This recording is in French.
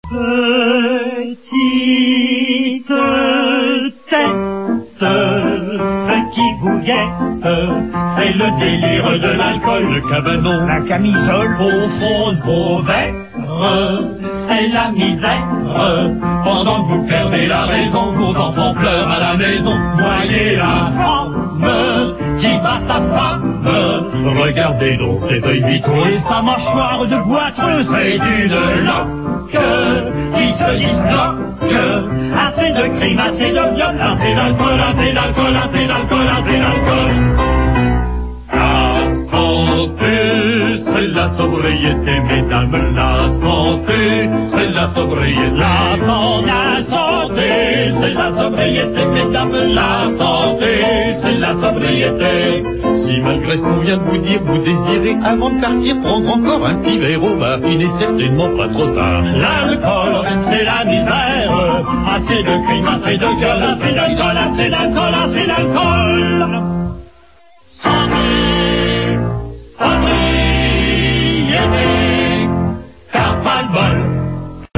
Petite tête, ce qui vous guette, c'est le délire de l'alcool, le cabanon, la camisole, au fond de vos verres, c'est la misère. Pendant que vous perdez la raison, vos enfants pleurent à la maison. Voyez la femme qui bat sa femme. Regardez donc cet œil vitreux et sa mâchoire de boîteuse. C'est une loque qui se disloque. Assez de crimes, assez de viols, assez d'alcool, assez d'alcool, assez d'alcool, assez d'alcool. La santé, c'est la sobriété, mesdames, la santé, c'est la sobriété. La santé, c'est la sobriété, mesdames, la santé, c'est la sobriété. Si malgré ce qu'on vient de vous dire, vous désirez, avant de partir, prendre encore un petit verre au bar, il n'est certainement pas trop tard. L'alcool, c'est la misère, assez de crimes, assez de viols, assez d'alcool, assez d'alcool, assez d'alcool.